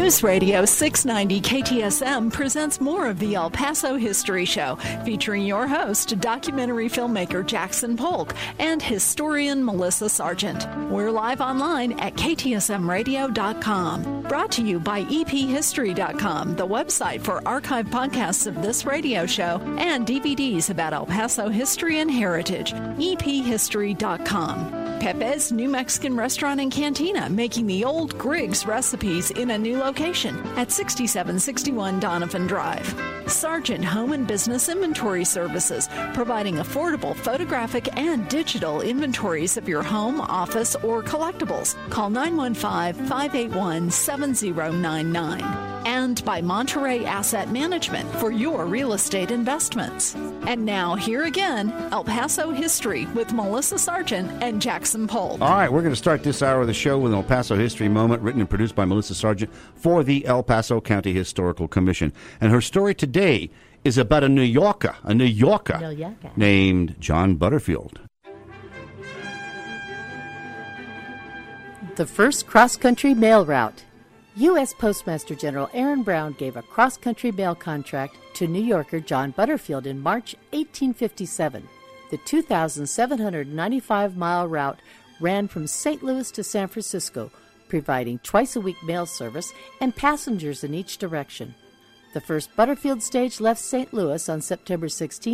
News Radio 690 KTSM presents more of the El Paso History Show, featuring your host, documentary filmmaker Jackson Polk, and historian Melissa Sargent. We're live online at ktsmradio.com. Brought to you by ephistory.com, the website for archive podcasts of this radio show and DVDs about El Paso history and heritage. ephistory.com. Pepe's New Mexican Restaurant and Cantina, making the old Griggs recipes in a new location at 6761 Donovan Drive. Sargent Home and Business Inventory Services, providing affordable photographic and digital inventories of your home, office, or collectibles. Call 915-581-7099. And by Monterey Asset Management for your real estate investments. And now, here again, El Paso History with Melissa Sargent and Jackson Polk. All right, we're going to start this hour of the show with an El Paso History Moment, written and produced by Melissa Sargent for the El Paso County Historical Commission. And her story today is about a New Yorker named John Butterfield. The first cross-country mail route. U.S. Postmaster General Aaron Brown gave a cross-country mail contract to New Yorker John Butterfield in March 1857. The 2,795-mile route ran from St. Louis to San Francisco, providing twice-a-week mail service and passengers in each direction. The first Butterfield stage left St. Louis on September 16,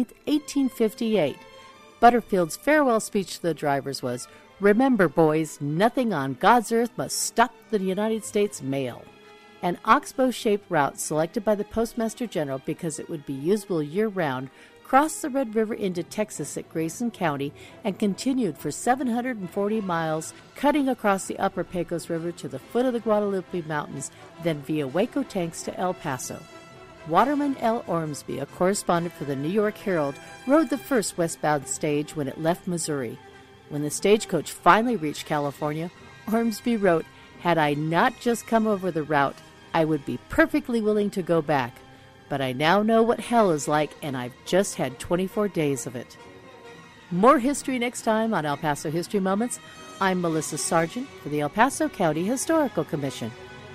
1858. Butterfield's farewell speech to the drivers was, "Remember, boys, nothing on God's earth must stop the United States mail." An oxbow-shaped route selected by the Postmaster General because it would be usable year-round crossed the Red River into Texas at Grayson County and continued for 740 miles, cutting across the upper Pecos River to the foot of the Guadalupe Mountains, then via Waco Tanks to El Paso. Waterman L. Ormsby, a correspondent for the New York Herald, rode the first westbound stage when it left Missouri. When the stagecoach finally reached California, Ormsby wrote, "Had I not just come over the route, I would be perfectly willing to go back. But I now know what hell is like, and I've just had 24 days of it." More history next time on El Paso History Moments. I'm Melissa Sargent for the El Paso County Historical Commission.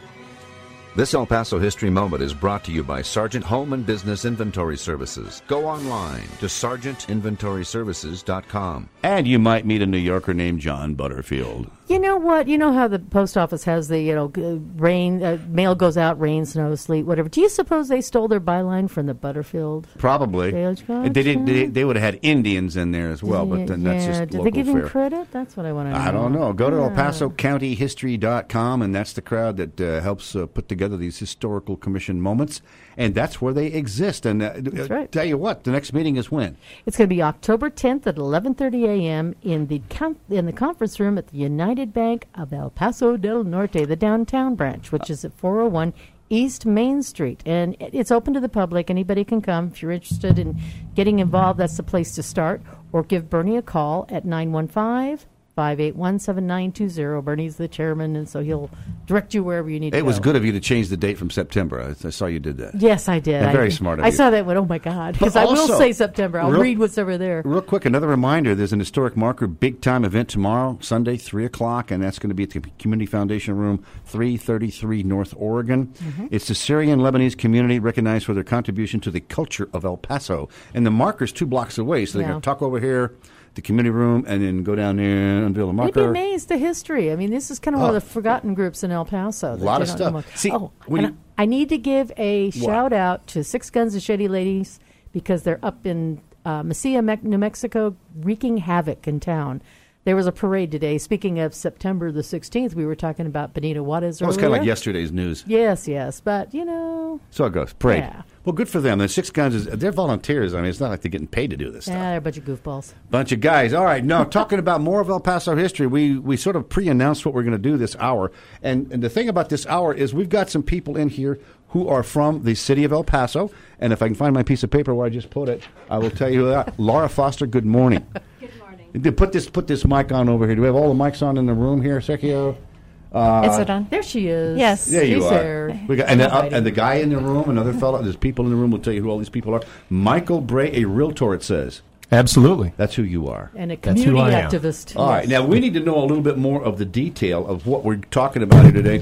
This El Paso History Moment is brought to you by Sargent Home and Business Inventory Services. Go online to sargentinventoryservices.com. And you might meet a New Yorker named John Butterfield. You know what? You know how the post office has the, rain, mail goes out, rain, snow, sleet, whatever. Do you suppose they stole their byline from the Butterfield? Probably. Stagecoach? They would have had Indians in there as well, but then that's just Did local they give fare. him credit? That's what I want to know. I don't know. Go to ElPasoCountyHistory.com, and that's the crowd that helps put together these historical commission moments, and that's where they exist. And that's right. Tell you what, the next meeting is when? It's going to be October 10th at 11:30 a.m. in the conference room at the United Bank of El Paso del Norte, the downtown branch, which is at 401 East Main Street. And it's open to the public. Anybody can come. If you're interested in getting involved, that's the place to start. Or give Bernie a call at 915-581-7920. Bernie's the chairman, and so he'll direct you wherever you need to go. It was good of you to change the date from September. I saw you did that. Yes, I did. Very smart of you. I saw that and went, oh, my God. Because I will say September. I'll read what's over there. Real quick, another reminder. There's an historic marker, big-time event tomorrow, Sunday, 3 o'clock, and that's going to be at the Community Foundation Room, 333 North Oregon. Mm-hmm. It's the Syrian-Lebanese community recognized for their contribution to the culture of El Paso. And the marker's 2 blocks away, so they're going to talk over here, the community room, and then go down there and unveil a marker. You'd be amazed the history. I mean, this is kind of one of the forgotten groups in El Paso. A lot of stuff. See, I need to give a shout-out to Six Guns and Shady Ladies because they're up in Mesilla, New Mexico, wreaking havoc in town. There was a parade today. Speaking of September the 16th, we were talking about Benito Juarez earlier. It's kind of like yesterday's news. Yes, but, So it goes. Parade. Yeah. Well, good for them. The Six Guns, they're volunteers. I mean, it's not like they're getting paid to do this stuff. They're a bunch of goofballs. Bunch of guys. All right. Now, talking about more of El Paso history, we sort of pre-announced what we're going to do this hour. And the thing about this hour is we've got some people in here who are from the city of El Paso. And if I can find my piece of paper where I just put it, I will tell you that. Laura Foster, good morning. Good morning. Put this mic on over here. Do we have all the mics on in the room here, Sergio? Is it on? There she is. Yes. There you She's are. there. We got, and the guy in the room, another fellow, there's people in the room will tell you who all these people are. Michael Bray, a realtor, it says. Absolutely. That's who you are. And a community activist. All right. Now, we need to know a little bit more of the detail of what we're talking about here today. Because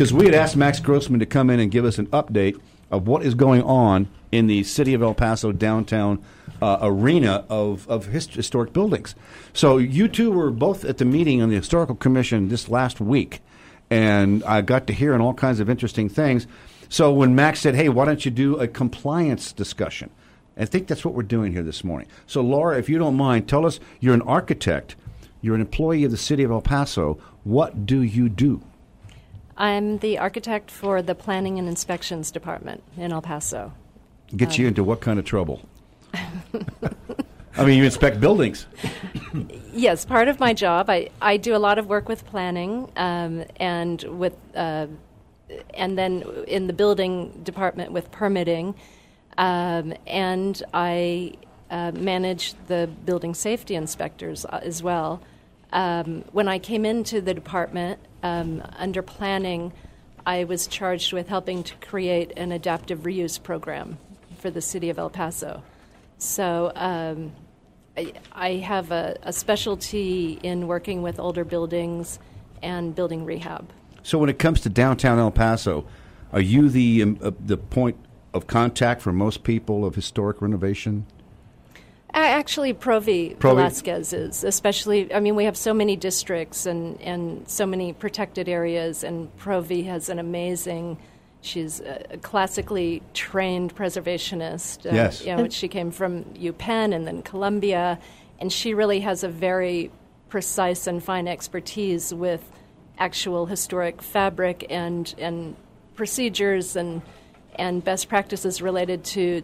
because we had asked Max Grossman to come in and give us an update of what is going on in the city of El Paso downtown arena of historic buildings. So you two were both at the meeting on the Historical Commission this last week, and I got to hear all kinds of interesting things. So when Max said, hey, why don't you do a compliance discussion? I think that's what we're doing here this morning. So, Laura, if you don't mind, tell us, you're an architect, you're an employee of the city of El Paso. What do you do? I'm the architect for the Planning and Inspections Department in El Paso. Gets you into what kind of trouble? I mean, you inspect buildings. Yes, part of my job. I do a lot of work with planning and with and then in the building department with permitting, and I manage the building safety inspectors as well. When I came into the department under planning, I was charged with helping to create an adaptive reuse program for the city of El Paso. So I have a specialty in working with older buildings and building rehab. So when it comes to downtown El Paso, are you the point of contact for most people of historic renovation? Actually, Provi Velasquez is, especially, I mean, we have so many districts and so many protected areas, and Provi has an amazing, she's a classically trained preservationist. Yes. She came from UPenn and then Columbia, and she really has a very precise and fine expertise with actual historic fabric and procedures and best practices related to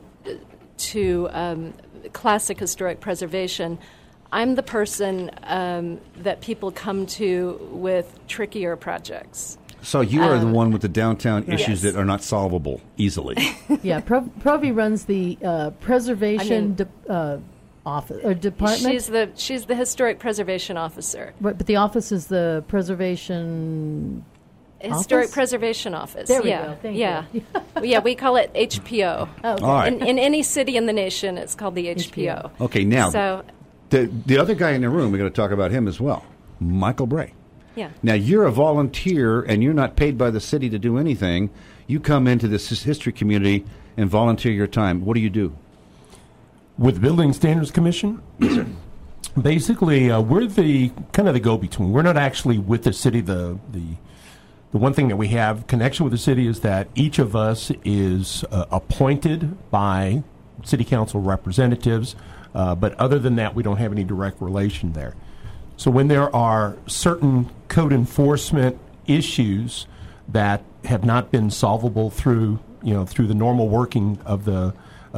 classic historic preservation. I'm the person that people come to with trickier projects. So you are the one with the downtown issues that are not solvable easily. Yeah, Provi runs the preservation office or department. She's the historic preservation officer. But the office is the preservation. Historic office? Preservation Office. There we go. Thank you. Yeah, we call it HPO. Oh, okay. All right. In any city in the nation, it's called the HPO. Okay, now, so, the other guy in the room, we're going to talk about him as well, Michael Bray. Yeah. Now, you're a volunteer, and you're not paid by the city to do anything. You come into this history community and volunteer your time. What do you do? With the Building Standards Commission? Yes, sir. Basically, we're the kind of the go-between. We're not actually with the city. The one thing that we have connection with the city is that each of us is appointed by city council representatives, but other than that, we don't have any direct relation there. So when there are certain code enforcement issues that have not been solvable through the normal working of the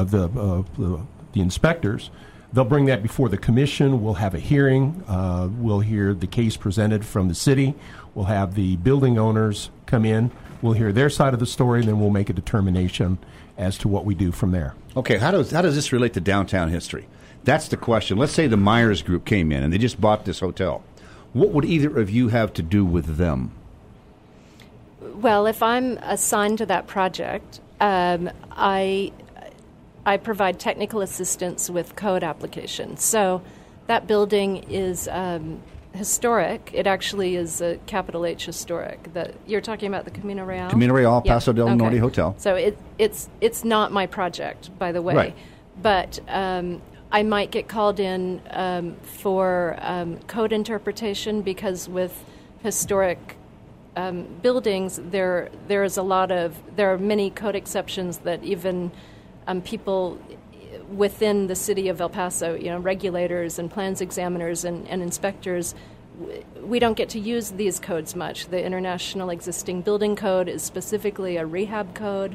inspectors, they'll bring that before the commission. We'll have a hearing. We'll hear the case presented from the city. We'll have the building owners come in. We'll hear their side of the story, and then we'll make a determination as to what we do from there. Okay, how does this relate to downtown history? That's the question. Let's say the Myers Group came in and they just bought this hotel. What would either of you have to do with them? Well, if I'm assigned to that project, I provide technical assistance with code application. So that building is historic. It actually is a capital H historic. You're talking about the Camino Real? Camino Real, Paso del Norte Hotel. So it's not my project, by the way. Right. But I might get called in for code interpretation, because with historic buildings, there are many code exceptions that even people within the city of El Paso, regulators and plans examiners and inspectors, we don't get to use these codes much. The International Existing Building Code is specifically a rehab code,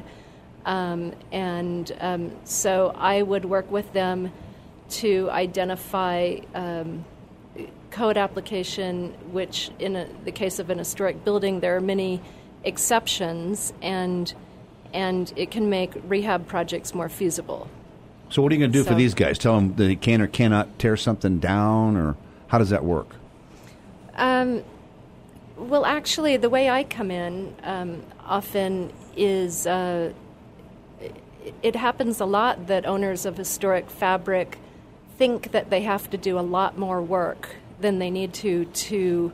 so I would work with them to identify code application, which in the case of an historic building, there are many exceptions, and it can make rehab projects more feasible. So what are you going to do for these guys? Tell them that they can or cannot tear something down, or how does that work? Well, actually, the way I come in often is it happens a lot that owners of historic fabric think that they have to do a lot more work than they need to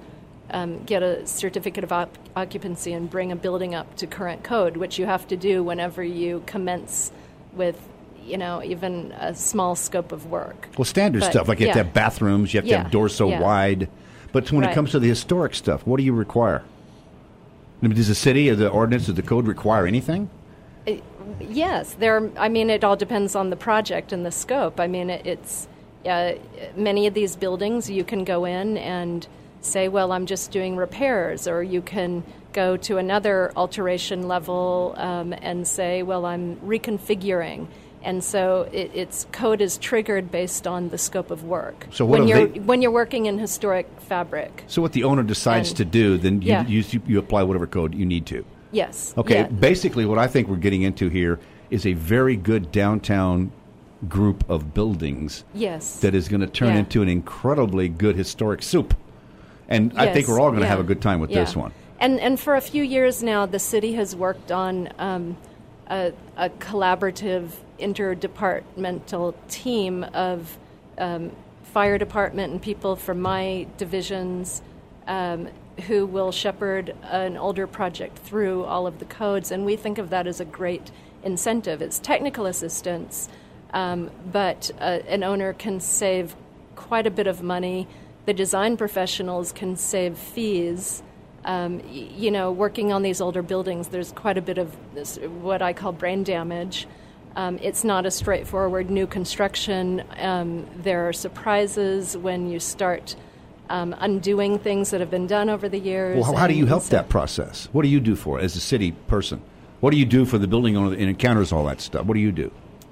get a certificate of occupancy and bring a building up to current code, which you have to do whenever you commence with, even a small scope of work. Well, standard stuff, like you have to have bathrooms, you have to have doors so wide. But when it comes to the historic stuff, what do you require? I mean, does the city or the ordinance or the code require anything? Yes. It all depends on the project and the scope. I mean, it's many of these buildings you can go in and say, well, I'm just doing repairs, or you can go to another alteration level and say, well, I'm reconfiguring. And so its code is triggered based on the scope of work. So when you're working in historic fabric. So what the owner decides to do, then you apply whatever code you need to. Yes. Okay. Yeah. Basically, what I think we're getting into here is a very good downtown group of buildings. Yes. That is going to turn into an incredibly good historic soup. And I think we're all going to have a good time with this one. And for a few years now, the city has worked on a collaborative interdepartmental team of fire department and people from my divisions who will shepherd an older project through all of the codes. And we think of that as a great incentive. It's technical assistance, but an owner can save quite a bit of money. The design professionals can save fees. Working on these older buildings, there's quite a bit of this, what I call brain damage. It's not a straightforward new construction. There are surprises when you start undoing things that have been done over the years. Well, how do you help that process? What do you do for it as a city person? What do you do for the building owner that encounters all that stuff? What do you do?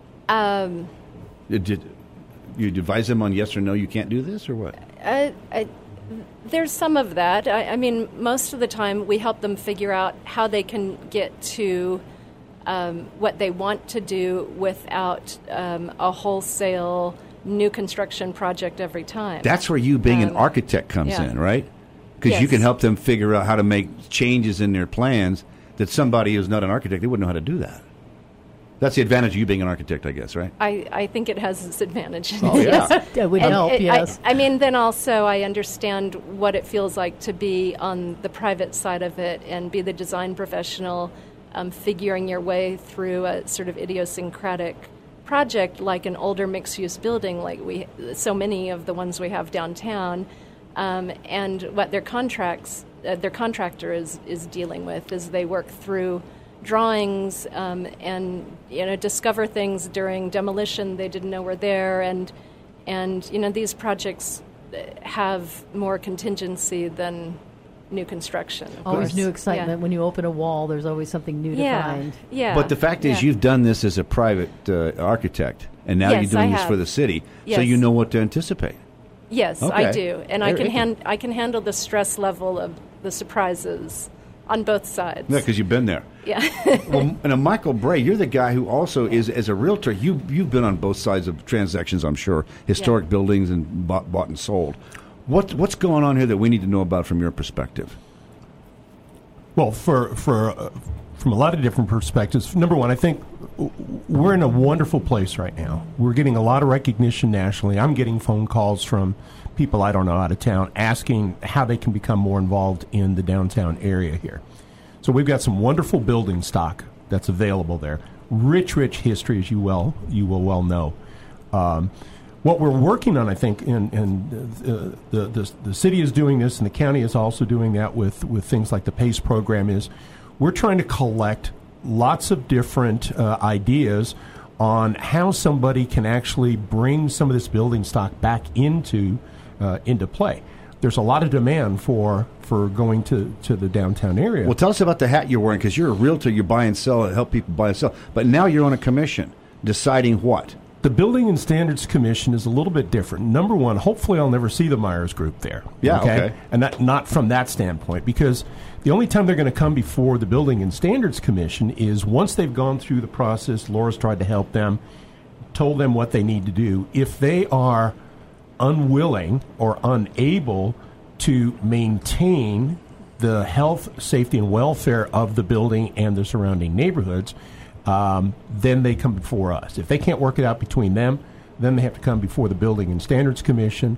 You advise them on yes or no, you can't do this, or what? There's some of that. I mean, most of the time we help them figure out how they can get to what they want to do without a wholesale new construction project every time. That's where you being an architect comes in, right? Because you can help them figure out how to make changes in their plans that somebody who's not an architect, they wouldn't know how to do that. That's the advantage of you being an architect, I guess, right? I think it has its advantages. Oh, yeah. That would help, yes. Then also I understand what it feels like to be on the private side of it and be the design professional figuring your way through a sort of idiosyncratic project like an older mixed-use building like so many of the ones we have downtown, and what their contractor is dealing with as they work through drawings and discover things during demolition they didn't know were there, and these projects have more contingency than new construction. Always new excitement. When you open a wall, there's always something new to find. Yeah. But the fact is, you've done this as a private architect, and now you're doing this for the city, so you know what to anticipate. Yes, okay. I do, and I can handle the stress level of the surprises on both sides. Yeah, because you've been there. Yeah. Well, and Michael Bray, you're the guy who also is, as a realtor, you've been on both sides of transactions, I'm sure, historic buildings and bought and sold. What's going on here that we need to know about from your perspective? Well, from a lot of different perspectives, number one, I think we're in a wonderful place right now. We're getting a lot of recognition nationally. I'm getting phone calls from people I don't know out of town asking how they can become more involved in the downtown area here. So we've got some wonderful building stock that's available there. Rich history, as you will well know. What we're working on, I think, and the city is doing this, and the county is also doing that with things like the PACE program, is we're trying to collect lots of different ideas on how somebody can actually bring some of this building stock back into play. There's a lot of demand for going to the downtown area. Well, tell us about the hat you're wearing, because you're a realtor. You buy and sell, help people buy and sell. But now you're on a commission deciding what? The Building and Standards Commission is a little bit different. Number one, hopefully I'll never see the Myers Group there. Yeah, okay. And not from that standpoint, because the only time they're going to come before the Building and Standards Commission is once they've gone through the process. Laura's tried to help them, told them what they need to do. If they are unwilling or unable to maintain the health, safety, and welfare of the building and the surrounding neighborhoods, then they come before us. If they can't work it out between them, then they have to come before the Building and Standards Commission.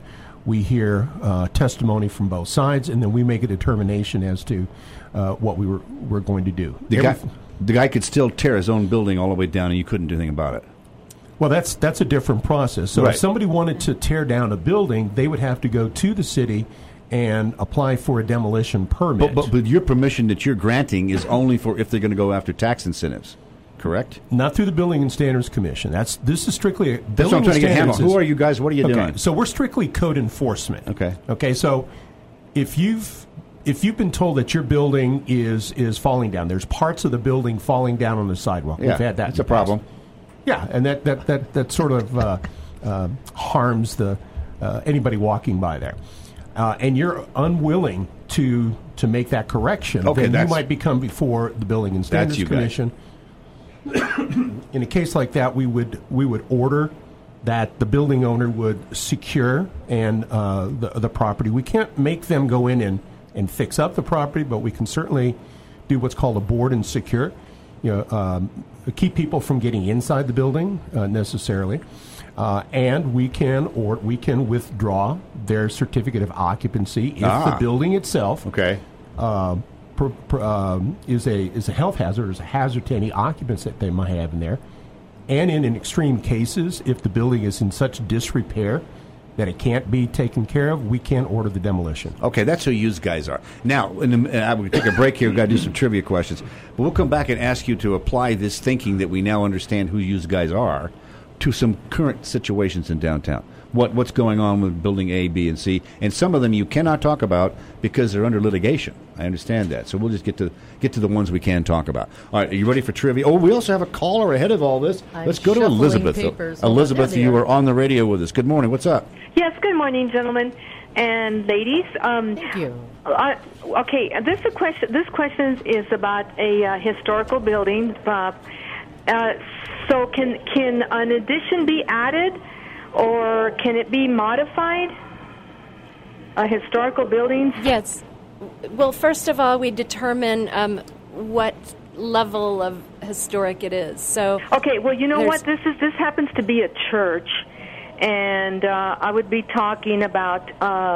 We hear testimony from both sides, and then we make a determination as to what we're going to do. The guy could still tear his own building all the way down, and you couldn't do anything about it. Well, that's a different process. So Right. if somebody wanted to tear down a building, they would have to go to the city and apply for a demolition permit. But your permission that you're granting is only for if they're going to go after tax incentives, correct? Not through the Building and Standards Commission. This is strictly That's what I'm trying to get a handle on. Who are you guys? What are you Okay, doing? so we're strictly code enforcement. Okay. So if you've been told that your building is falling down, there's parts of the building falling down on the sidewalk. Yeah, We've had that. that's a problem. Yeah, and that sort of harms the anybody walking by there, and you're unwilling to make that correction. Okay, then you might become before the Building and Standards you guys. Commission. In a case like that, we would order that the building owner would secure and the property. We can't make them go in and fix up the property, but we can certainly do what's called a board and secure. Keep people from getting inside the building necessarily, and we can withdraw their certificate of occupancy if the building itself is a health hazard, is a hazard to any occupants that they might have in there. And in extreme cases, if the building is in such disrepair that it can't be taken care of, we can order the demolition. Okay, that's who you guys are. Now, I will take a break here. We've got to do some trivia questions. But we'll come back and ask you to apply this thinking that we now understand who you guys are to some current situations in downtown. What's going on with building A, B, and C. And some of them you cannot talk about because they're under litigation. I understand that. So we'll just get to the ones we can talk about. All right, are you ready for trivia? Oh, we also have a caller ahead of all this. Let's go to Elizabeth. Elizabeth, you are on the radio with us. Good morning. What's up? Yes, good morning, gentlemen and ladies. Thank you. Okay, this question is about a historical building. So can an addition be added, or can it be modified? A historical building? Yes. Well, first of all, we determine what level of historic it is. So okay. Well, you know what? This happens to be a church. And I would be talking about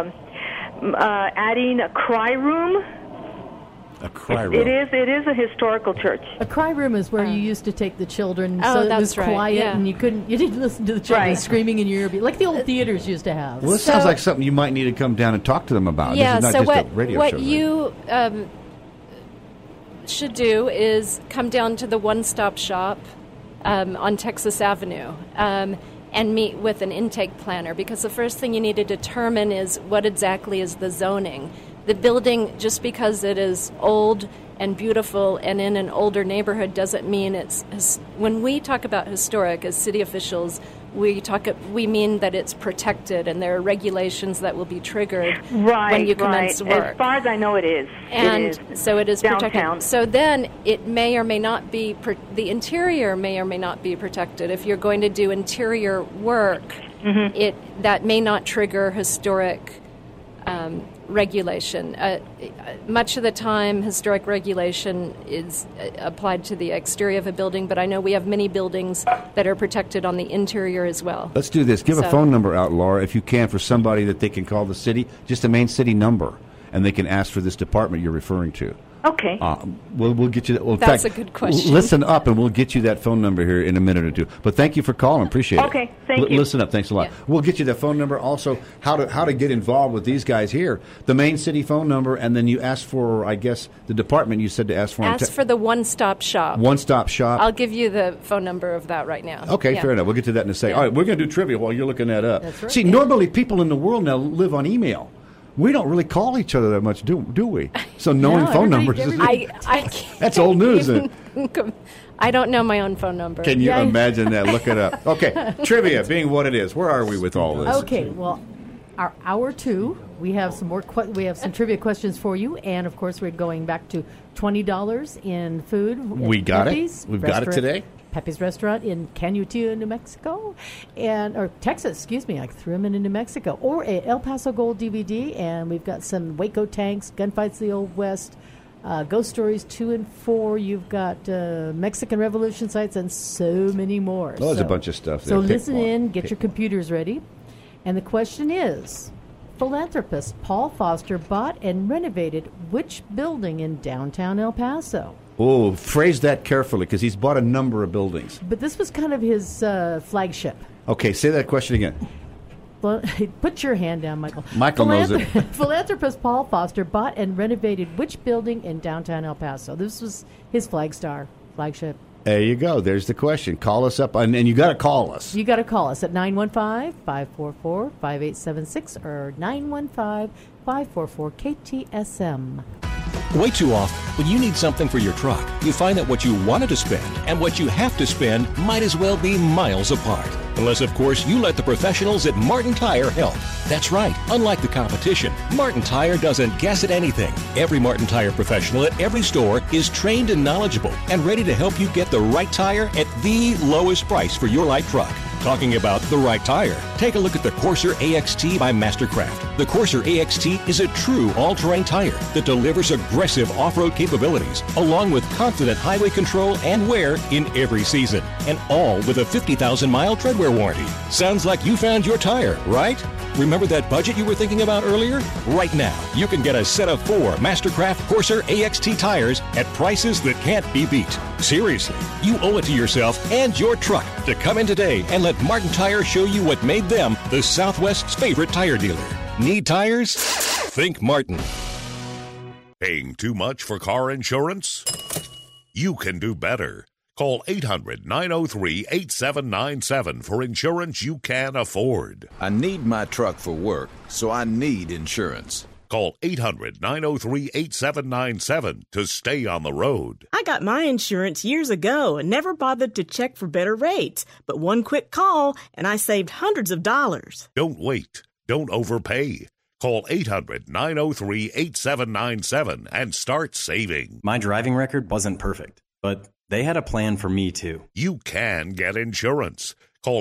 adding a cry room. A cry room. It is a historical church. A cry room is where you used to take the children, Oh, so it that's was right, quiet yeah. and you didn't listen to the children screaming in your ear, like the old theaters used to have. Well, this sounds like something you might need to come down and talk to them about. Yeah, this is not so just a radio what show. you should do is come down to the one-stop shop on Texas Avenue and meet with an intake planner, because the first thing you need to determine is what exactly is the zoning. The building, just because it is old and beautiful and in an older neighborhood, doesn't mean it's... When we talk about historic as city officials, we mean that it's protected and there are regulations that will be triggered when you commence work. As far as I know, it is. And so it is downtown. protected. So then it may or may not be, the interior may or may not be protected. If you're going to do interior work, that may not trigger historic regulation. Much of the time, historic regulation is applied to the exterior of a building, but I know we have many buildings that are protected on the interior as well. Let's do this. Give a phone number out, Laura, if you can, for somebody that they can call the city, just the main city number, and they can ask for this department you're referring to. Okay. We'll get you that. Well, That's a good question. Listen up, and we'll get you that phone number here in a minute or two. But thank you for calling. Appreciate it. Okay, thank you. Listen up. Thanks a lot. Yeah. We'll get you that phone number. Also, how to get involved with these guys here. The main city phone number, and then you ask for, I guess, the department you said to ask for. Ask for the one-stop shop. One-stop shop. I'll give you the phone number of that right now. Okay, Yeah. fair enough. We'll get to that in a second. Yeah. All right, we're going to do trivia while you're looking that up. That's right. See, normally people in the world now live on email. We don't really call each other that much, do we? So knowing phone numbers is... I can't That's old news. I don't know my own phone number. Can you imagine that? Look it up. Okay, trivia being what it is. Where are we with all this? Okay, well, our hour 2, we have some more. We have some trivia questions for you, and of course, we're going back to $20 in food. We got Pepe's it. We've got it today. Pepe's Restaurant in Canutillo, New Mexico, or Texas. Excuse me, I threw them into New Mexico. Or a El Paso Gold DVD, and we've got some Waco tanks, Gunfights of the Old West, Ghost Stories 2 and 4. You've got Mexican Revolution sites, and so many more. Well, there's a bunch of stuff there. So Pick listen one. in, get your computers ready, and the question is, Philanthropist Paul Foster bought and renovated which building in downtown El Paso? Oh, phrase that carefully, because he's bought a number of buildings. But this was kind of his flagship. Okay, say that question again. Put your hand down, Michael. Michael knows it. Philanthropist Paul Foster bought and renovated which building in downtown El Paso? This was his flagship. There you go. There's the question. Call us up, and you got to call us. You got to call us at 915-544-5876 or 915-544-KTSM. Way too often, when you need something for your truck, you find that what you wanted to spend and what you have to spend might as well be miles apart. Unless, of course, you let the professionals at Martin Tire help. That's right. Unlike the competition, Martin Tire doesn't guess at anything. Every Martin Tire professional at every store is trained and knowledgeable and ready to help you get the right tire at the lowest price for your light truck. Talking about the right tire, take a look at the Corsair AXT by Mastercraft. The Corsair AXT is a true all-terrain tire that delivers aggressive off-road capabilities, along with confident highway control and wear in every season, and all with a 50,000-mile treadwear warranty. Sounds like you found your tire, right? Remember that budget you were thinking about earlier? Right now, you can get a set of 4 Mastercraft Corsair AXT tires at prices that can't be beat. Seriously, you owe it to yourself and your truck to come in today and let Martin Tire show you what made them the Southwest's favorite tire dealer. Need tires? Think Martin. Paying too much for car insurance? You can do better. Call 800-903-8797 for insurance you can afford. I need my truck for work, so I need insurance. Call 800-903-8797 to stay on the road. I got my insurance years ago and never bothered to check for better rates. But one quick call, and I saved hundreds of dollars. Don't wait. Don't overpay. Call 800-903-8797 and start saving. My driving record wasn't perfect, but they had a plan for me, too. You can get insurance. Call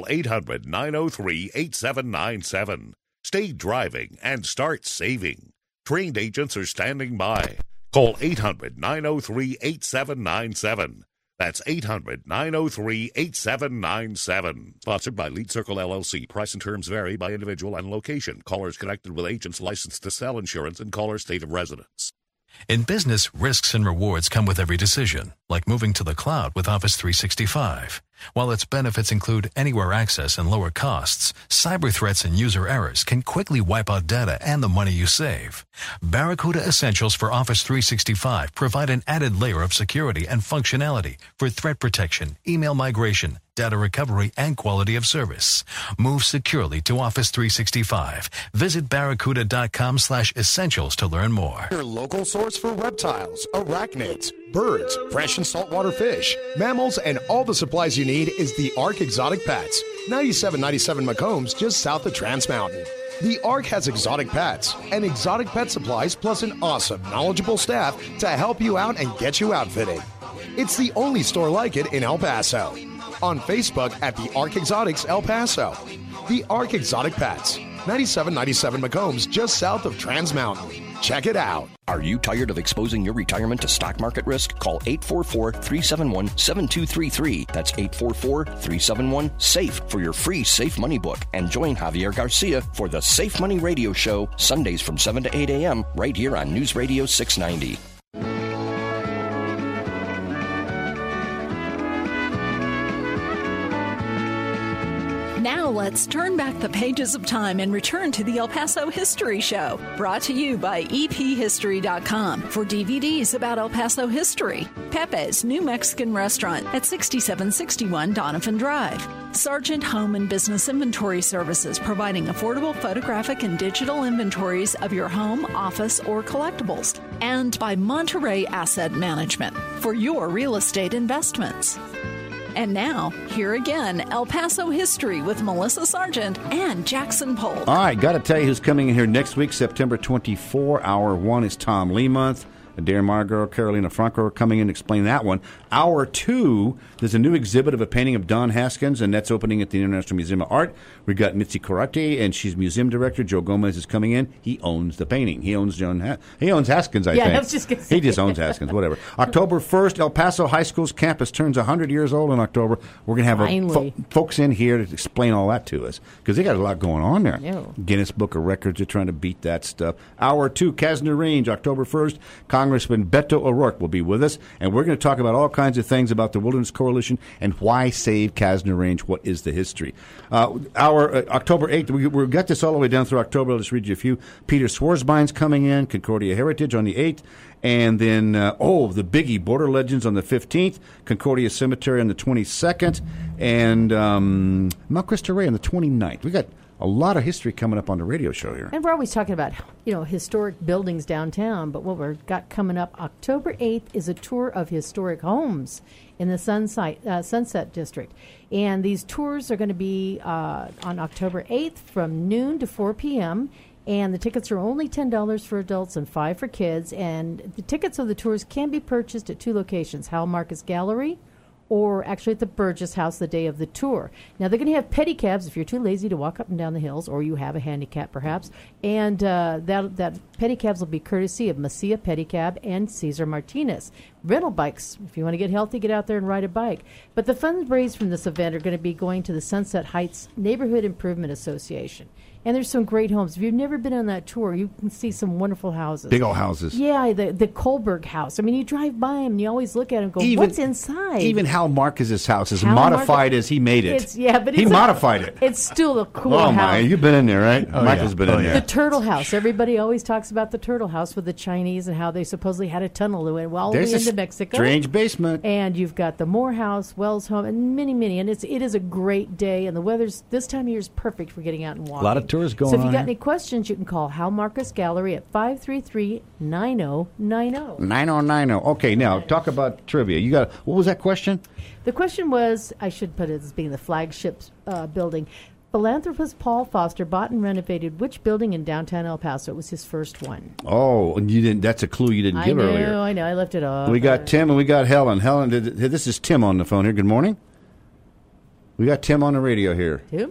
800-903-8797. Stay driving and start saving. Trained agents are standing by. Call 800-903-8797. That's 800-903-8797. Sponsored by Lead Circle LLC. Price and terms vary by individual and location. Callers connected with agents licensed to sell insurance and caller's state of residence. In business, risks and rewards come with every decision, like moving to the cloud with Office 365. While its benefits include anywhere access and lower costs, cyber threats and user errors can quickly wipe out data and the money you save. Barracuda Essentials for Office 365 provide an added layer of security and functionality for threat protection, email migration, data recovery, and quality of service. Move securely to Office 365. Visit barracuda.com/essentials to learn more. Your local source for reptiles, arachnids, birds, fresh and saltwater fish, mammals, and all the supplies you need is the Ark Exotic Pets. 9797 McCombs, just south of Trans Mountain. The Ark has exotic pets and exotic pet supplies, plus an awesome, knowledgeable staff to help you out and get you outfitted. It's the only store like it in El Paso. On Facebook at the Ark Exotics El Paso. The Ark Exotic Pets, 9797 McCombs, just south of Trans Mountain. Check it out. Are you tired of exposing your retirement to stock market risk? Call 844-371-7233. That's 844-371-SAFE for your free Safe Money book. And join Javier Garcia for the Safe Money Radio Show, Sundays from 7 to 8 a.m. right here on News Radio 690. Now let's turn back the pages of time and return to the El Paso History Show, brought to you by EPHistory.com for DVDs about El Paso history. Pepe's New Mexican Restaurant at 6761 Donovan Drive. Sargent Home and Business Inventory Services, providing affordable photographic and digital inventories of your home, office, or collectibles. And by Monterey Asset Management for your real estate investments. And now, here again, El Paso History with Melissa Sargent and Jackson Polk. All right, got to tell you who's coming in here next week, September 24. Hour 1 is Tom Lee Month. Darren Margot, Carolina Franco are coming in to explain that one. Hour 2, there's a new exhibit of a painting of Don Haskins, and that's opening at the International Museum of Art. We got Mitzi Karate, and she's museum director. Joe Gomez is coming in. He owns the painting. He owns Haskins, I think. I was just gonna say. He just owns Haskins, whatever. October 1st, El Paso High School's campus turns 100 years old in October. We're going to have folks in here to explain all that to us because they got a lot going on there. Yeah. Guinness Book of Records are trying to beat that stuff. Hour 2, Casner Range, October 1st. Congressman Beto O'Rourke will be with us, and we're going to talk about all kinds of things about the Wilderness Coalition and why save Casner Range. What is the history? October 8th, we've got this all the way down through October. I'll just read you a few. Peter Swarzbein's coming in, Concordia Heritage on the 8th. And then, the biggie, Border Legends on the 15th, Concordia Cemetery on the 22nd, and Mount Cristo Rey on the 29th. We got a lot of history coming up on the radio show here. And we're always talking about, historic buildings downtown, but what we've got coming up October 8th is a tour of historic homes in the Sunset District. And these tours are going to be on October 8th from noon to 4 p.m., and the tickets are only $10 for adults and $5 for kids. And the tickets of the tours can be purchased at 2 locations, Howell Marcus Gallery or actually at the Burgess House the day of the tour. Now, they're going to have pedicabs if you're too lazy to walk up and down the hills, or you have a handicap perhaps. And that pedicabs will be courtesy of Macia Pedicab and Cesar Martinez. Rental bikes, if you want to get healthy, get out there and ride a bike. But the funds raised from this event are going to be going to the Sunset Heights Neighborhood Improvement Association. And there's some great homes. If you've never been on that tour, you can see some wonderful houses. Big old houses. Yeah, the Kohlberg house. I mean, you drive by them and you always look at them and go, what's inside? Even Hal Marcus's house is modified as he made it. He modified it. It's still a cool house. Oh, my. You've been in there, right? Michael's been in there. The Turtle House. Everybody always talks about the Turtle House with the Chinese and how they supposedly had a tunnel that went all the way into Mexico. Strange basement. And you've got the Moore House, Wells Home, and many, many. And it is a great day. And the weather's this time of year is perfect for getting out and walking. A lot of tours going on. So if you got any questions, you can call Hal Marcus Gallery at 533-9090. 9090. Okay, now talk about trivia. What was that question? The question was, I should put it as being the flagship building. Philanthropist Paul Foster bought and renovated which building in downtown El Paso? It was his first one. Oh, and you didn't. That's a clue you didn't give earlier. I know. I left it off. We got Tim and we got Helen. Helen, this is Tim on the phone here. Good morning. We got Tim on the radio here. Who?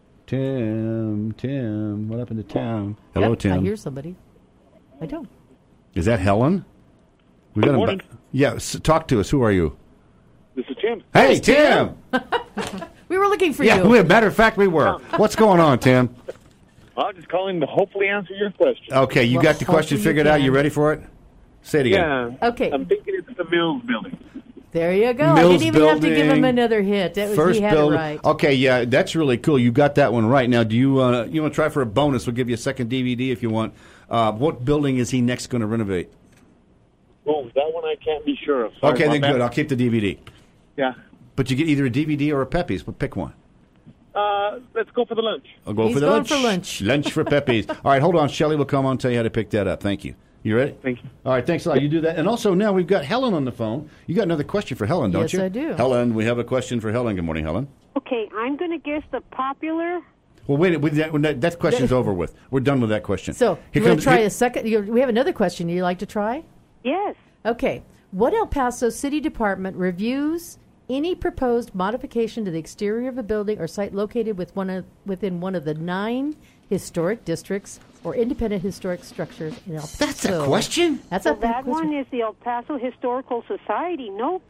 Tim, what happened to Tim? Hello, Tim. I hear somebody. I don't. Is that Helen? We got him. Yeah, talk to us. Who are you? This is Tim. Hey, Tim. We were looking for you. Yeah, matter of fact, we were. What's going on, Tim? I'm just calling to hopefully answer your question. Okay, you got the question figured out. You ready for it? Say it again. Yeah. Okay. I'm thinking it's the Mills building. There you go. I didn't even have to give him another hit. First he had building. it right. Okay, yeah, that's really cool. You got that one right. Now, do you want to try for a bonus? We'll give you a second DVD if you want. What building is he next going to renovate? Well, that one I can't be sure of. Sorry okay, then that. good. I'll keep the DVD. Yeah. But you get either a DVD or a Pepe's. But pick one. Let's go for the lunch. I'll go for the lunch. He's going for lunch. Lunch for Pepe's. All right, hold on. Shelley will come on and tell you how to pick that up. Thank you. You ready? Thank you. All right, thanks a lot. You do that. And also now we've got Helen on the phone. You got another question for Helen, don't you? Yes, I do. Helen, we have a question for Helen. Good morning, Helen. Okay, I'm going to guess the popular. Well, wait, that question's over with. We're done with that question. So, you want to try a second? We have another question. You'd like to try? Yes. Okay. What El Paso City Department reviews any proposed modification to the exterior of a building or site located within one of the 9 historic districts or independent historic structures in El Paso? That's a question? That's so that one is the El Paso Historical Society. Nope.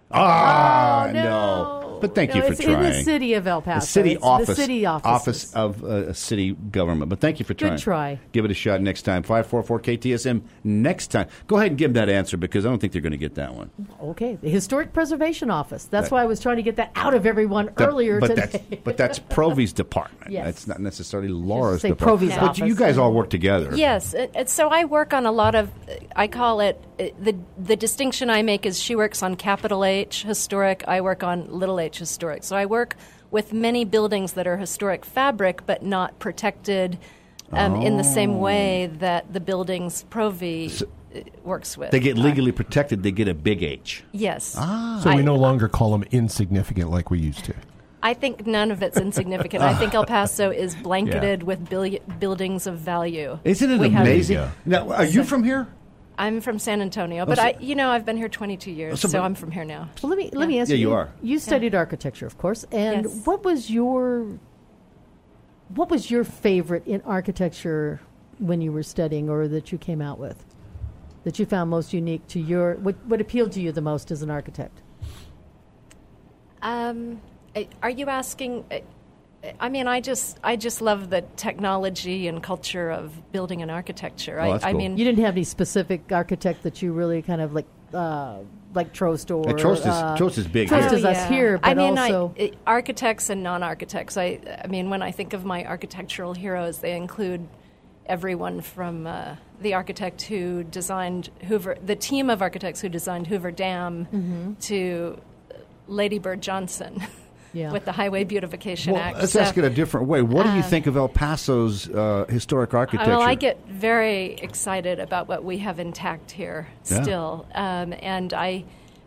No. But thank you for trying. It's in the city of El Paso. The city office. The city office of city government. But thank you for trying. Good try. Give it a shot next time. 544-KTSM next time. Go ahead and give that answer because I don't think they're going to get that one. Okay. The Historic Preservation Office. That's why I was trying to get that out of everyone earlier today. But that's Provy's department. Yes. That's not necessarily Laura's say department. Provy's But office. you guys all work together. Yes. So I work on a lot of, I call it, the distinction I make is she works on capital H historic, I work on little h historic. So I work with many buildings that are historic fabric but not protected in the same way that the buildings Provy works with. They get legally protected. They get a big H. Yes. So we no longer call them insignificant like we used to. I think none of it's insignificant. I think El Paso is blanketed with buildings of value. Isn't it amazing? Now, are you from here? I'm from San Antonio, but I've been here 22 years, so I'm from here now. Well, let me ask you. Yeah, you are. You studied architecture, of course, and what was your favorite in architecture when you were studying, or that you came out with, that you found most unique to your what appealed to you the most as an architect? Are you asking? I mean, I just love the technology and culture of building and architecture. That's cool. I mean, you didn't have any specific architect that you really kind of like Trost or Trost is big. Trost here. is us here, but also architects and non-architects. I mean, when I think of my architectural heroes, they include everyone from the architect who designed Hoover, the team of architects who designed Hoover Dam, to Lady Bird Johnson. Yeah. With the Highway Beautification Act. Let's ask it a different way. What do you think of El Paso's historic architecture? Well, I get very excited about what we have intact here still. And I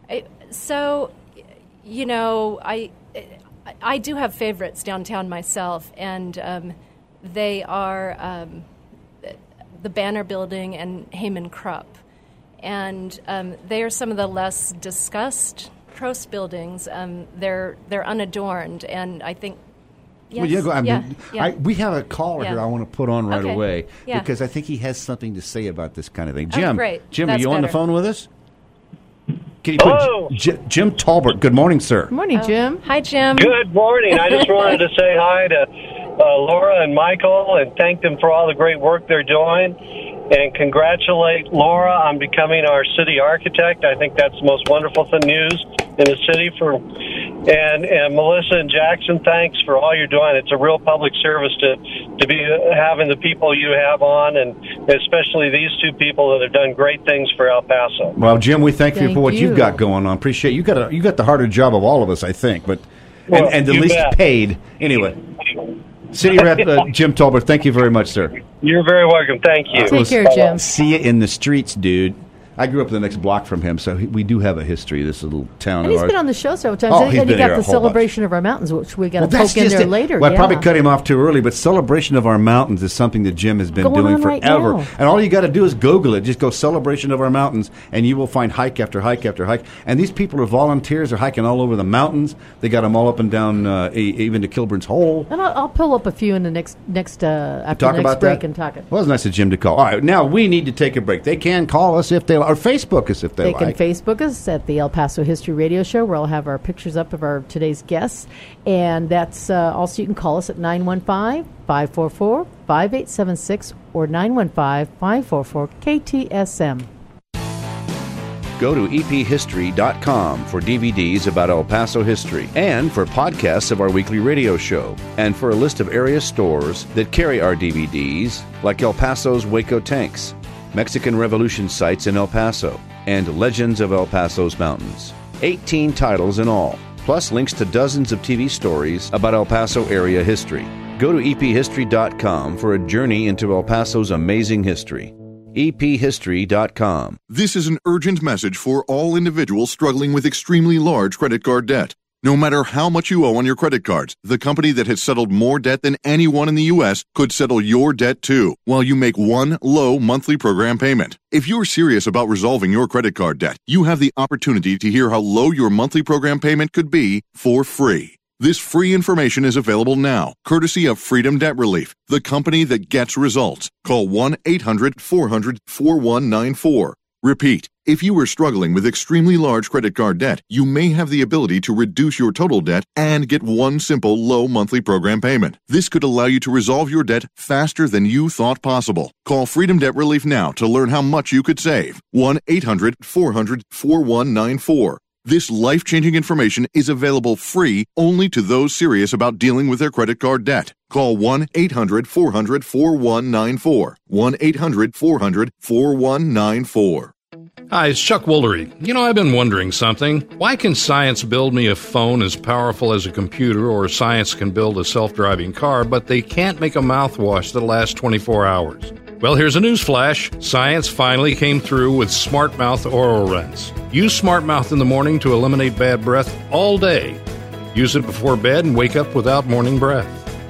do have favorites downtown myself, and they are the Banner Building and Heyman Krupp. And they are some of the less discussed Trost buildings. They're unadorned, and I think. Yes, we have a caller here I want to put on right away because I think he has something to say about this kind of thing. Jim, great. Jim, That's are you on the better. phone with us? Can you Hello. put Jim Talbert? Good morning, sir. Good morning, Jim. Hi, Jim. Good morning. I just wanted to say hi to Laura and Michael and thank them for all the great work they're doing. And congratulate Laura on becoming our city architect. I think that's the most wonderful news in the city. And Melissa and Jackson, thanks for all you're doing. It's a real public service to be having the people you have on, and especially these two people that have done great things for El Paso. Well, Jim, we thank you for what you've got going on. Appreciate you got the harder job of all of us, I think, but and the least paid anyway. City Rep Jim Talbert, thank you very much, sir. You're very welcome. Thank you. Take care, Jim. See you in the streets, dude. I grew up the next block from him, so we do have a history, this little town. And he's been on the show several times. And he got the Celebration of Our Mountains, which we got to poke in there later. Well, I probably cut him off too early, but Celebration of Our Mountains is something that Jim has been doing forever. Right, and all you got to do is Google it. Just go Celebration of Our Mountains, and you will find hike after hike after hike. And these people are volunteers. They're hiking all over the mountains. They got them all up and down, even to Kilburn's Hole. And I'll pull up a few in the next after the next break and talk it. Well, it was nice of Jim to call. All right, now we need to take a break. They can call us if they or Facebook us if they like. They can Facebook us at the El Paso History Radio Show, where I'll have our pictures up of our today's guests. And that's also, you can call us at 915-544-5876 or 915-544-KTSM. Go to ephistory.com for DVDs about El Paso history and for podcasts of our weekly radio show and for a list of area stores that carry our DVDs, like El Paso's Waco Tanks, Mexican Revolution sites in El Paso, and Legends of El Paso's Mountains. 18 titles in all, plus links to dozens of TV stories about El Paso area history. Go to ephistory.com for a journey into El Paso's amazing history. ephistory.com. This is an urgent message for all individuals struggling with extremely large credit card debt. No matter how much you owe on your credit cards, the company that has settled more debt than anyone in the U.S. could settle your debt too, while you make one low monthly program payment. If you're serious about resolving your credit card debt, you have the opportunity to hear how low your monthly program payment could be for free. This free information is available now, courtesy of Freedom Debt Relief, the company that gets results. Call 1-800-400-4194. Repeat, if you are struggling with extremely large credit card debt, you may have the ability to reduce your total debt and get one simple low monthly program payment. This could allow you to resolve your debt faster than you thought possible. Call Freedom Debt Relief now to learn how much you could save. 1-800-400-4194. This life-changing information is available free only to those serious about dealing with their credit card debt. Call 1-800-400-4194. 1-800-400-4194. Hi, it's Chuck Woolery. I've been wondering something. Why can science build me a phone as powerful as a computer, or science can build a self-driving car, but they can't make a mouthwash that lasts 24 hours? Well, here's a news flash. Science finally came through with Smart Mouth Oral Rinse. Use Smart Mouth in the morning to eliminate bad breath all day. Use it before bed and wake up without morning breath.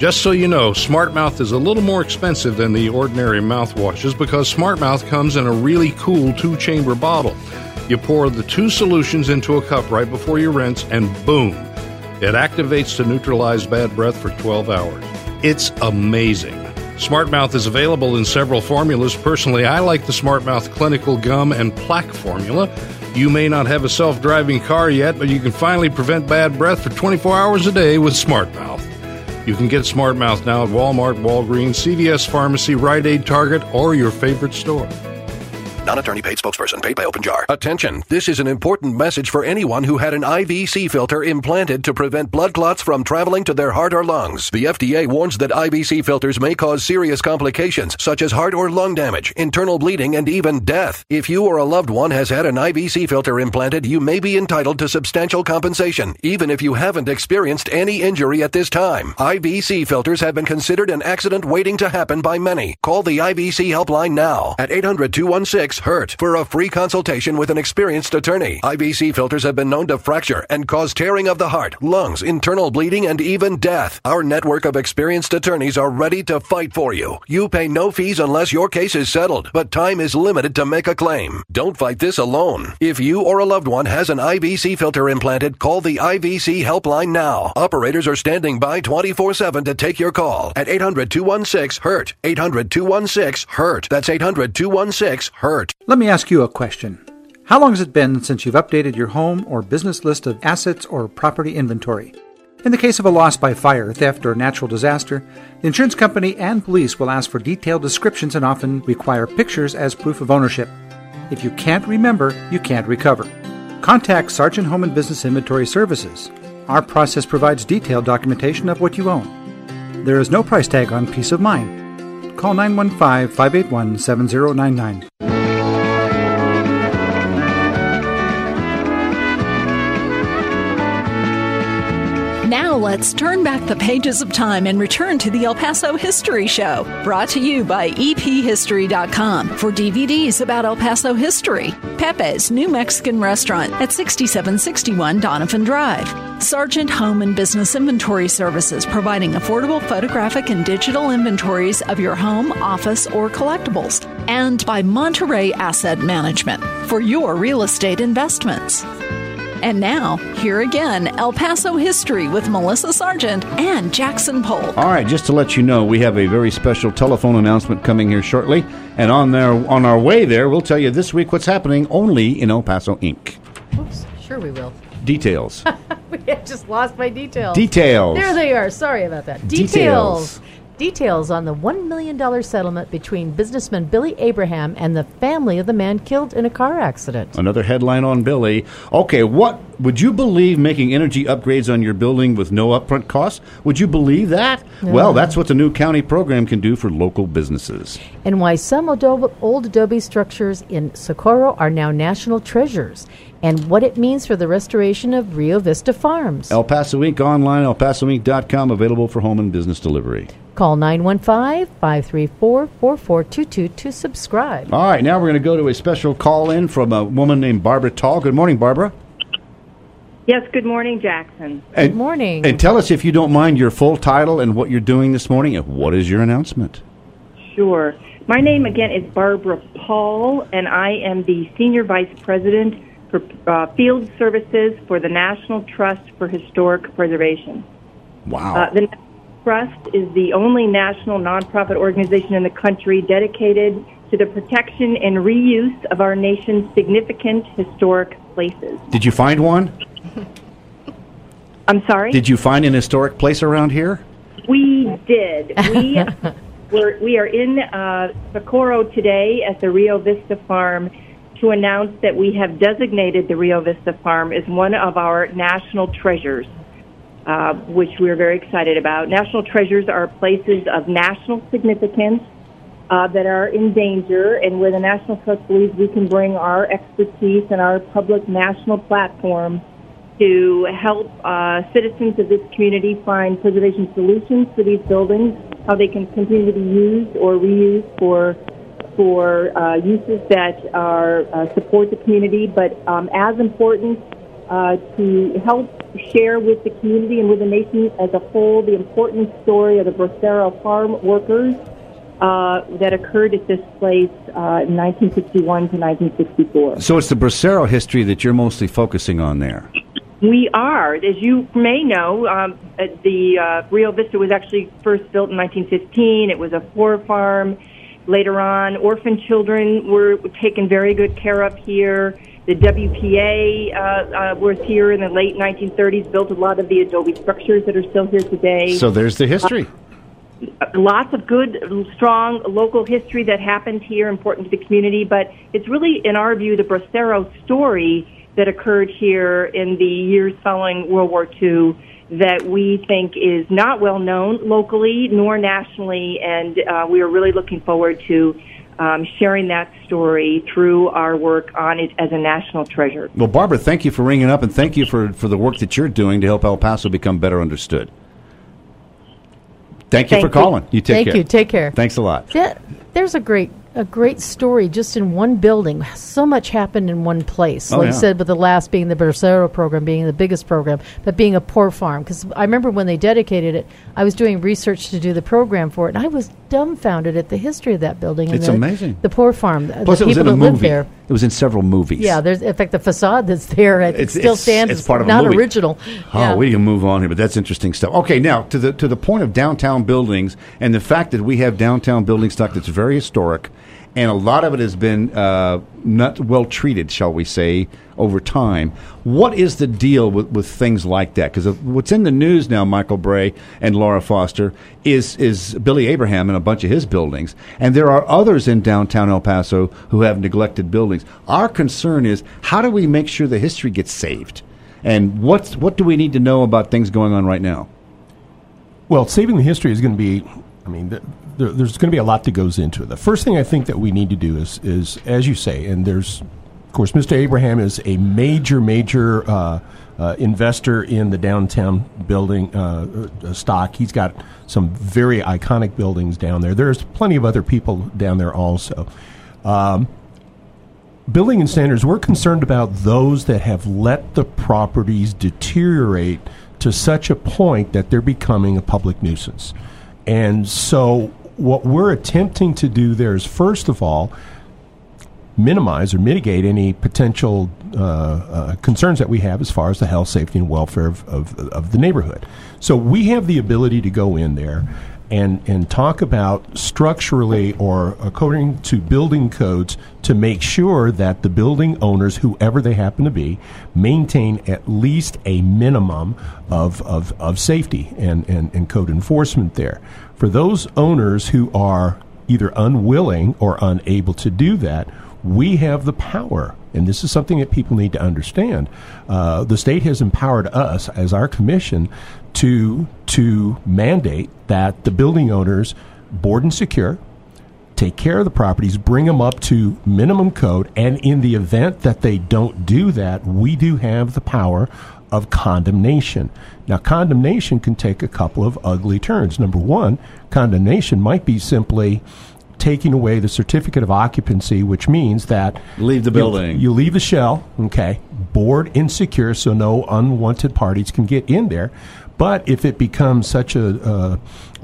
Just so you know, SmartMouth is a little more expensive than the ordinary mouthwashes because SmartMouth comes in a really cool 2-chamber bottle. You pour the 2 solutions into a cup right before you rinse, and boom, it activates to neutralize bad breath for 12 hours. It's amazing. SmartMouth is available in several formulas. Personally, I like the SmartMouth Clinical Gum and Plaque formula. You may not have a self-driving car yet, but you can finally prevent bad breath for 24 hours a day with SmartMouth. You can get SmartMouth now at Walmart, Walgreens, CVS Pharmacy, Rite Aid, Target, or your favorite store. Non-attorney paid spokesperson paid by Open Jar. Attention, this is an important message for anyone who had an IVC filter implanted to prevent blood clots from traveling to their heart or lungs. The FDA warns that IVC filters may cause serious complications such as heart or lung damage, internal bleeding, and even death. If you or a loved one has had an IVC filter implanted, you may be entitled to substantial compensation, even if you haven't experienced any injury at this time. IVC filters have been considered an accident waiting to happen by many. Call the IVC helpline now at 800-216-HURT for a free consultation with an experienced attorney. IVC filters have been known to fracture and cause tearing of the heart, lungs, internal bleeding, and even death. Our network of experienced attorneys are ready to fight for you. You pay no fees unless your case is settled, but time is limited to make a claim. Don't fight this alone. If you or a loved one has an IVC filter implanted, call the IVC helpline now. Operators are standing by 24/7 to take your call at 800-216-HURT. 800-216-HURT. That's 800-216-HURT. Let me ask you a question. How long has it been since you've updated your home or business list of assets or property inventory? In the case of a loss by fire, theft, or natural disaster, the insurance company and police will ask for detailed descriptions and often require pictures as proof of ownership. If you can't remember, you can't recover. Contact Sargent Home and Business Inventory Services. Our process provides detailed documentation of what you own. There is no price tag on peace of mind. Call 915-581-7099. Now let's turn back the pages of time and return to the El Paso History Show, brought to you by EPHistory.com for DVDs about El Paso history. Pepe's New Mexican Restaurant at 6761 Donovan Drive. Sargent Home and Business Inventory Services, providing affordable photographic and digital inventories of your home, office, or collectibles. And by Monterey Asset Management for your real estate investments. And now, here again, El Paso History with Melissa Sargent and Jackson Polk. All right, just to let you know, we have a very special telephone announcement coming here shortly. And on our way there, we'll tell you this week what's happening only in El Paso, Inc. Oops, sure we will. Details. We just lost my details. Details. There they are. Sorry about that. Details on the $1 million settlement between businessman Billy Abraham and the family of the man killed in a car accident. Another headline on Billy. Okay, what would you believe making energy upgrades on your building with no upfront costs? Would you believe that? Well, that's what the new county program can do for local businesses. And why some old adobe structures in Socorro are now national treasures. And what it means for the restoration of Rio Vista Farms. El Paso Inc. online, elpasoinc.com, available for home and business delivery. Call 915-534-4422 to subscribe. All right, now we're going to go to a special call-in from a woman named Barbara Tall. Good morning, Barbara. Yes, good morning, Jackson. Good morning. And tell us, if you don't mind, your full title and what you're doing this morning, and what is your announcement? Sure. My name, again, is Barbara Paul, and I am the Senior Vice President for Field Services for the National Trust for Historic Preservation. Wow. The Trust is the only national nonprofit organization in the country dedicated to the protection and reuse of our nation's significant historic places. Did you find one? I'm sorry? Did you find an historic place around here? We did. We are in Socorro today at the Rio Vista Farm to announce that we have designated the Rio Vista Farm as one of our national treasures, which we're very excited about. National treasures are places of national significance that are in danger, and where the National Trust believes we can bring our expertise and our public national platform to help citizens of this community find preservation solutions for these buildings, how they can continue to be used or reused for uses that are support the community, but as important to help share with the community and with the nation as a whole the important story of the Bracero farm workers that occurred at this place in 1961 to 1964. So it's the Bracero history that you're mostly focusing on there. We are. As you may know, the Rio Vista was actually first built in 1915. It was a poor farm. Later on, orphan children were taken very good care of here. The WPA was here in the late 1930s, built a lot of the adobe structures that are still here today. So there's the history. Lots of good, strong local history that happened here, important to the community. But it's really, in our view, the Bracero story that occurred here in the years following World War II that we think is not well known locally nor nationally, and we are really looking forward to sharing that story through our work on it as a national treasure. Well, Barbara, thank you for ringing up, and thank you for the work that you're doing to help El Paso become better understood. Thank you for calling. You take care. Thank you. Take care. Thanks a lot. There's a great story just in one building. So much happened in one place. Like you said, but the last being the Bracero program, being the biggest program, but being a poor farm. Because I remember when they dedicated it, I was doing research to do the program for it, and I was dumbfounded at the history of that building. It's amazing. The poor farm. Plus, the it was people in a that lived movie. there. It was in several movies. Yeah, in fact, the facade that's there it still stands. It's part of not a movie. Original. Oh, yeah. We can move on here, but that's interesting stuff. Okay, now to the point of downtown buildings and the fact that we have downtown building stock that's very historic, and a lot of it has been not well treated, shall we say, over time. What is the deal with things like that? Because what's in the news now, Michael Bray and Laura Foster, is Billy Abraham and a bunch of his buildings. And there are others in downtown El Paso who have neglected buildings. Our concern is, how do we make sure the history gets saved? And what do we need to know about things going on right now? Well, saving the history is going to be, there's going to be a lot that goes into it. The first thing I think that we need to do is as you say, and there's, of course, Mr. Abraham is a major investor in the downtown building stock. He's got some very iconic buildings down there. There's plenty of other people down there also. Building and standards, we're concerned about those that have let the properties deteriorate to such a point that they're becoming a public nuisance. And so what we're attempting to do there is, first of all, minimize or mitigate any potential concerns that we have as far as the health, safety, and welfare of the neighborhood. So we have the ability to go in there and talk about structurally or according to building codes to make sure that the building owners, whoever they happen to be, maintain at least a minimum of safety and code enforcement there. For those owners who are either unwilling or unable to do that, we have the power, and this is something that people need to understand. The state has empowered us as our commission to mandate that the building owners board and secure, take care of the properties, bring them up to minimum code, and in the event that they don't do that, we do have the power of condemnation. Now, condemnation can take a couple of ugly turns. Number one, condemnation might be simply taking away the certificate of occupancy, which means that leave the building. You leave the shell, okay, board and secure so no unwanted parties can get in there. But if it becomes such a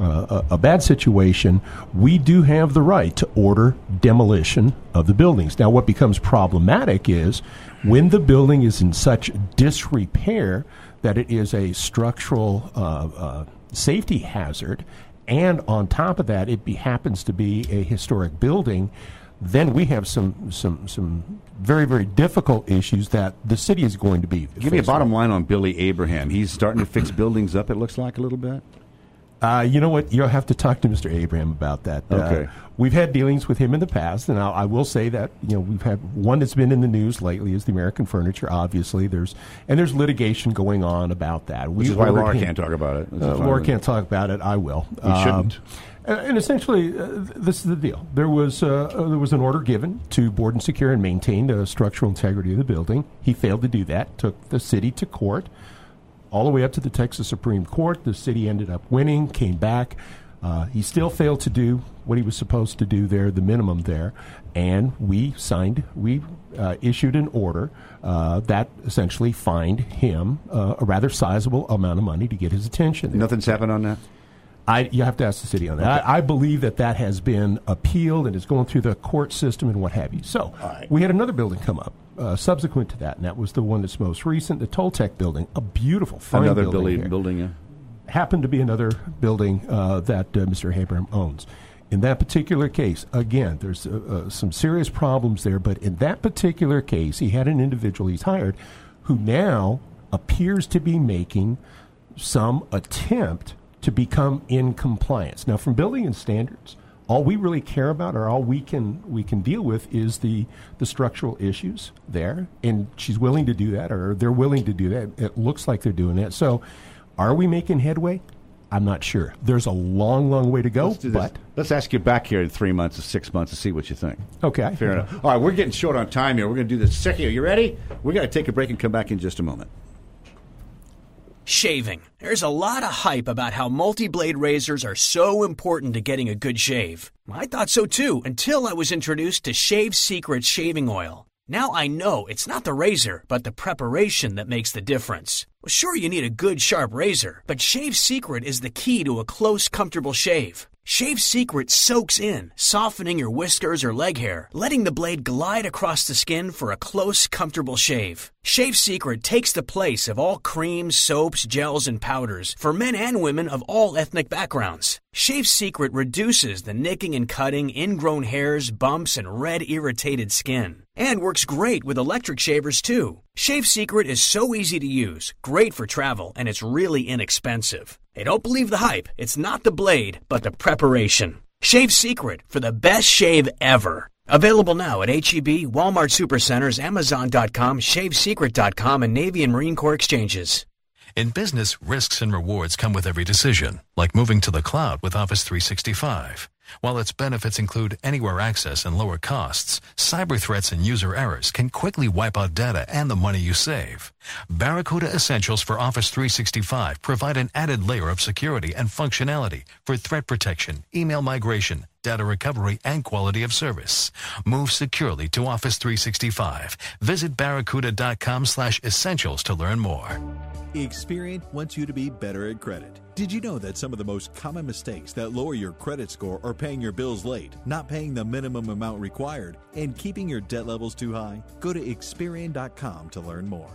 bad situation, we do have the right to order demolition of the buildings. Now, what becomes problematic is when the building is in such disrepair that it is a structural safety hazard, and on top of that, it happens to be a historic building, then we have some very, very difficult issues that the city is going to be facing. Give me a bottom line on Billy Abraham. He's starting to fix buildings up, it looks like, a little bit? You know what? You'll have to talk to Mr. Abraham about that. Okay. We've had dealings with him in the past, and I will say that we've had one that's been in the news lately is the American Furniture. Obviously, there's litigation going on about that. Which is why Laura can't talk about it. Laura can't talk about it. I will. He shouldn't. And essentially, this is the deal. There was an order given to board and secure and maintain the structural integrity of the building. He failed to do that. Took the city to court, all the way up to the Texas Supreme Court. The city ended up winning. Came back. He still failed to do what he was supposed to do there, the minimum there, and we issued an order that essentially fined him a rather sizable amount of money to get his attention. Nothing's happened on that? You have to ask the city on that. Okay. I believe that has been appealed and is going through the court system and what have you. So we had another building come up subsequent to that, and that was the one that's most recent, the Toltec building, a beautiful, fine building. Yeah. Happened to be another building that Mr. Abraham owns. In that particular case, again, there's some serious problems there, but in that particular case, he had an individual he's hired who now appears to be making some attempt to become in compliance. Now, from building and standards, all we really care about or all we can deal with is the structural issues there, and she's willing to do that, or they're willing to do that. It looks like they're doing that. So are we making headway? I'm not sure. There's a long, long way to go, but let's ask you back here in 3 months or 6 months to see what you think. Okay. Fair enough. All right, we're getting short on time here. We're going to do this second. Are you ready? We're going to take a break and come back in just a moment. Shaving. There's a lot of hype about how multi-blade razors are so important to getting a good shave. I thought so too, until I was introduced to Shave Secret shaving oil. Now I know it's not the razor, but the preparation that makes the difference. Well, sure, you need a good, sharp razor, but Shave Secret is the key to a close, comfortable shave. Shave Secret soaks in, softening your whiskers or leg hair, letting the blade glide across the skin for a close, comfortable shave. Shave Secret takes the place of all creams, soaps, gels, and powders for men and women of all ethnic backgrounds. Shave Secret reduces the nicking and cutting, ingrown hairs, bumps, and red, irritated skin. And works great with electric shavers, too. Shave Secret is so easy to use, great for travel, and it's really inexpensive. Hey, don't believe the hype. It's not the blade, but the preparation. Shave Secret for the best shave ever. Available now at H-E-B, Walmart Supercenters, Amazon.com, ShaveSecret.com, and Navy and Marine Corps exchanges. In business, risks and rewards come with every decision, like moving to the cloud with Office 365. While its benefits include anywhere access and lower costs, cyber threats and user errors can quickly wipe out data and the money you save. Barracuda Essentials for Office 365 provide an added layer of security and functionality for threat protection, email migration, data recovery, and quality of service. Move securely to Office 365. Visit barracuda.com/essentials to learn more. Experian wants you to be better at credit. Did you know that some of the most common mistakes that lower your credit score are paying your bills late, not paying the minimum amount required, and keeping your debt levels too high? Go to Experian.com to learn more.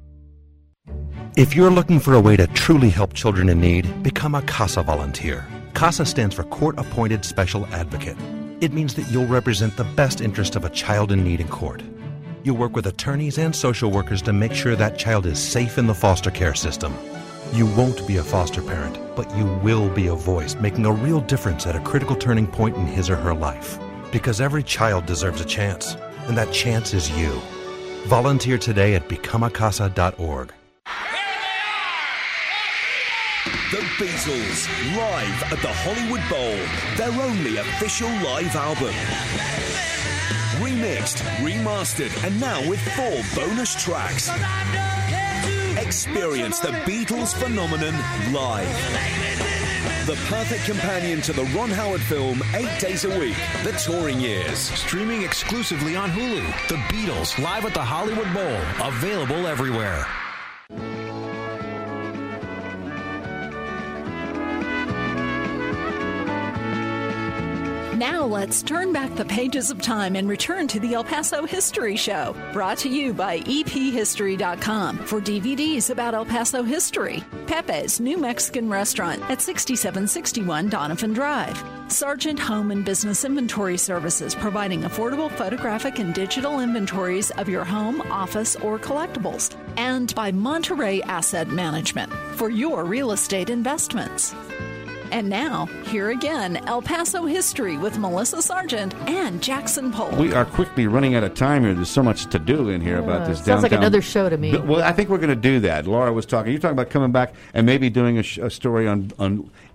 If you're looking for a way to truly help children in need, become a CASA volunteer. CASA stands for Court Appointed Special Advocate. It means that you'll represent the best interest of a child in need in court. You'll work with attorneys and social workers to make sure that child is safe in the foster care system. You won't be a foster parent, but you will be a voice making a real difference at a critical turning point in his or her life. Because every child deserves a chance, and that chance is you. Volunteer today at becomeacasa.org. The Beatles, live at the Hollywood Bowl, their only official live album. Remixed, remastered, and now with 4 bonus tracks. Experience the Beatles phenomenon live. The perfect companion to the Ron Howard film 8 days a week, The Touring Years. Streaming exclusively on Hulu. The Beatles, live at the Hollywood Bowl. Available everywhere. Now let's turn back the pages of time and return to the El Paso History Show, brought to you by EPHistory.com for DVDs about El Paso history. Pepe's New Mexican Restaurant at 6761 Donovan Drive. Sargent Home and Business Inventory Services, providing affordable photographic and digital inventories of your home, office, or collectibles. And by Monterey Asset Management for your real estate investments. And now, here again, El Paso History with Melissa Sargent and Jackson Polk. We are quickly running out of time here. There's so much to do in here about this downtown. Sounds like another show to me. Well, I think we're going to do that. Laura was talking. You're talking about coming back and maybe doing a story on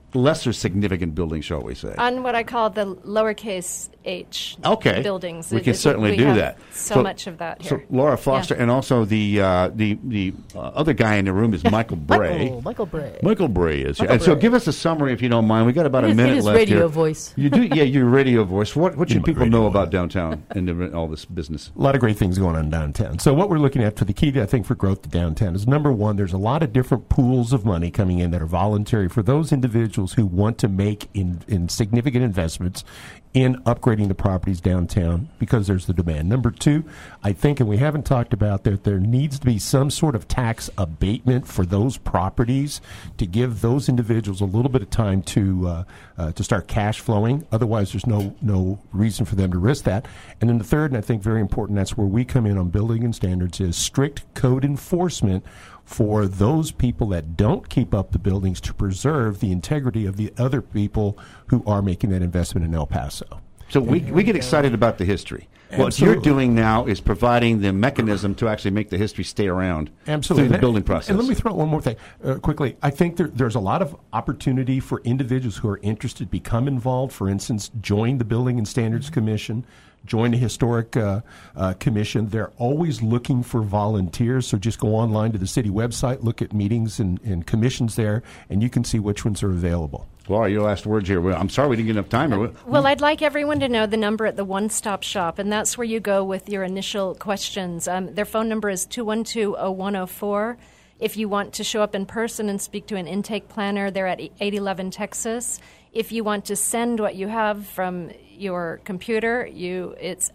lesser significant buildings, shall we say? On what I call the lowercase h buildings. We can certainly do that. So much of that here. So Laura Foster, and also the other guy in the room is Michael Bray. Michael Bray. Michael Bray is here. And so give us a summary, if you don't mind. We got about a minute his left radio here. voice. You do, yeah, your radio voice. What should people know about downtown and all this business? A lot of great things going on downtown. So what we're looking at for the key, I think, for growth to downtown is, number one, there's a lot of different pools of money coming in that are voluntary for those individuals who want to make in significant investments in upgrading the properties downtown because there's the demand. Number two, I think, and we haven't talked about that, there needs to be some sort of tax abatement for those properties to give those individuals a little bit of time to start cash flowing. Otherwise, there's no reason for them to risk that. And then the third, and I think very important, that's where we come in on building and standards, is strict code enforcement for those people that don't keep up the buildings to preserve the integrity of the other people who are making that investment in El Paso. So we get excited about the history. What you're doing now is providing the mechanism to actually make the history stay around through the building process. And let me throw out one more thing quickly. I think there's a lot of opportunity for individuals who are interested to become involved. For instance, join the Building and Standards Commission, join the Historic Commission. They're always looking for volunteers, so just go online to the city website, look at meetings and commissions there, and you can see which ones are available. Laura, your last words here. I'm sorry we didn't get enough time. Well, I'd like everyone to know the number at the One Stop Shop, and that's where you go with your initial questions. Their phone number is 212-0104. If you want to show up in person and speak to an intake planner, they're at 811 Texas. If you want to send what you have from your computer, it's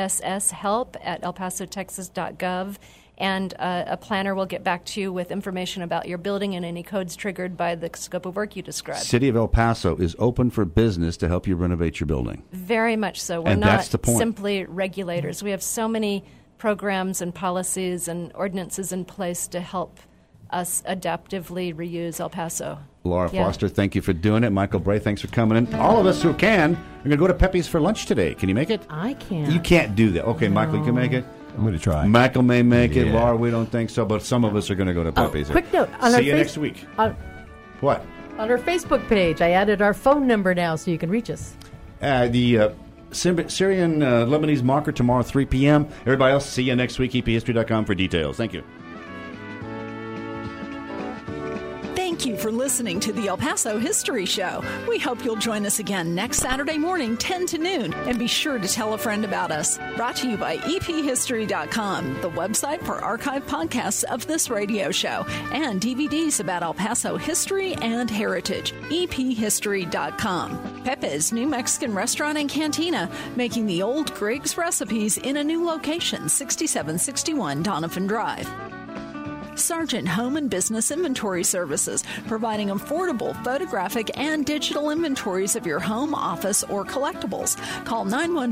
osshelp@elpasotexas.gov. And a planner will get back to you with information about your building and any codes triggered by the scope of work you described. City of El Paso is open for business to help you renovate your building. Very much so. We're not simply regulators. We have so many programs and policies and ordinances in place to help us adaptively reuse El Paso. Laura Foster, thank you for doing it. Michael Bray, thanks for coming in. All of us who can, we're going to go to Pepe's for lunch today. Can you make it? I can. You can't do that. Okay, no. Michael, you can make it? I'm going to try. Michael may make it. Laura, we don't think so, but some of us are going to go to Pepe's. Quick note. See you next week. What? On our Facebook page, I added our phone number now so you can reach us. The Syrian Lebanese marker tomorrow, 3 p.m. Everybody else, see you next week. EPHistory.com for details. Thank you. Thank you for listening to the El Paso History Show. We hope you'll join us again next Saturday morning, 10 to noon, and be sure to tell a friend about us. Brought to you by EPHistory.com, the website for archive podcasts of this radio show, and DVDs about El Paso history and heritage. EPHistory.com. Pepe's New Mexican Restaurant and Cantina, making the old Griggs recipes in a new location, 6761 Donovan Drive. Sargent Home and Business Inventory Services, providing affordable photographic and digital inventories of your home, office, or collectibles. Call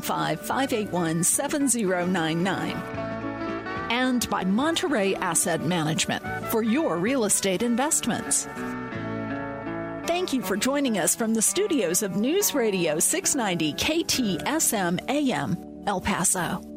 915-581-7099. And by Monterey Asset Management for your real estate investments. Thank you for joining us from the studios of News Radio 690 KTSM AM, El Paso.